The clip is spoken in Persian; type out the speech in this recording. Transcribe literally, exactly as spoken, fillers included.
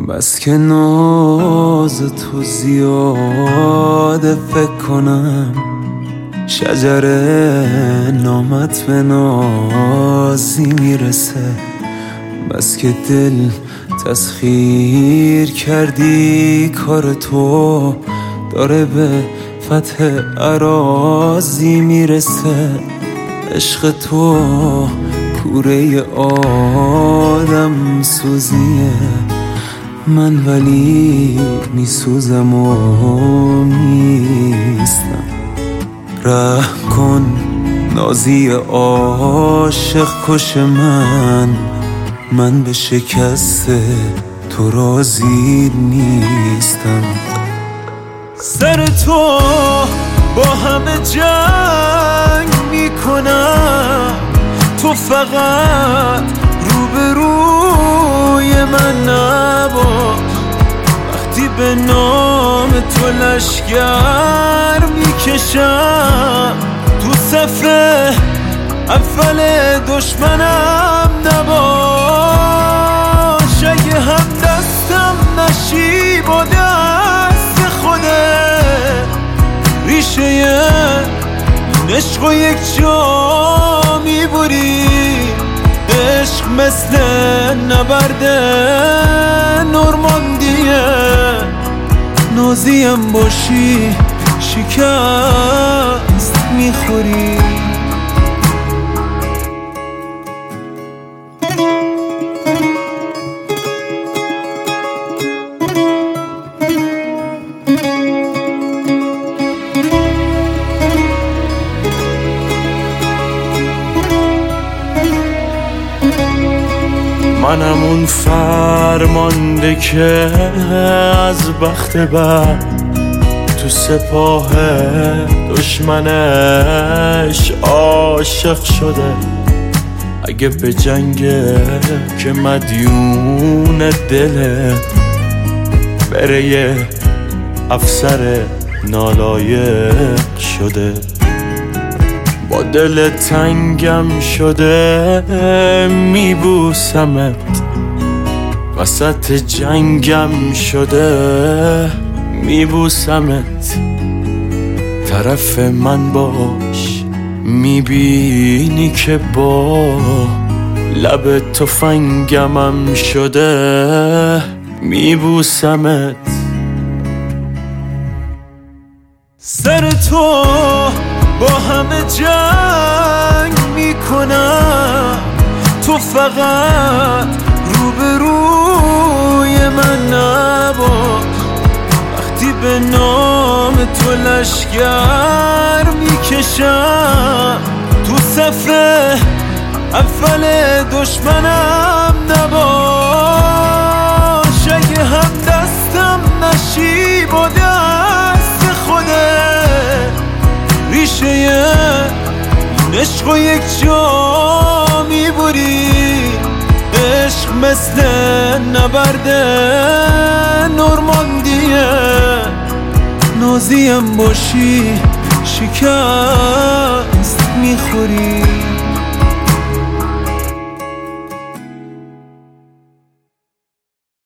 بس که ناز تو زیاده فکر کنم شجر نامت به نازی میرسه. بس که دل تسخیر کردی کار تو داره به فتح اراضی میرسه. عشق تو کوره آدم سوزیه، من ولی میسوزم و نیستم. رحم کن نازی عاشق کش من، من به شکست تو راضی نیستم. سر تو با همه جنگ میکنم، تو فقط روبروی من نباش. وقتی به نام تو لشگر میکشم، تو صفحه اول دشمنم نباش. اگه هم دستم نشی با دست خوده، ریشه این عشق و یک جا میبری. عشق مثل نبرد نورماندیه، نازیم باشی شکست میخوری. منم اون فرمانده که از بخت بد تو سپاه دشمنش عاشق شده. اگه به جنگه که مدیون دله، بره یه افسر نالایق شده. با دل تنگم شده میبوسمت، وسط جنگم شده میبوسمت. طرف من باش میبینی که با لب تفنگمم شده میبوسمت. سر تو با همه جنگ میکنم، تو فقط روبروی من نباش. وقتی به نام تو لشگر میکشم، تو صفحه اول دشمنم نباش. اگه هم دستم نشی با دست خوده، ریشه این عشق و یک جا میبری. عشق مثل نبرد نورماندیه، نازیم باشی شکست میخوری.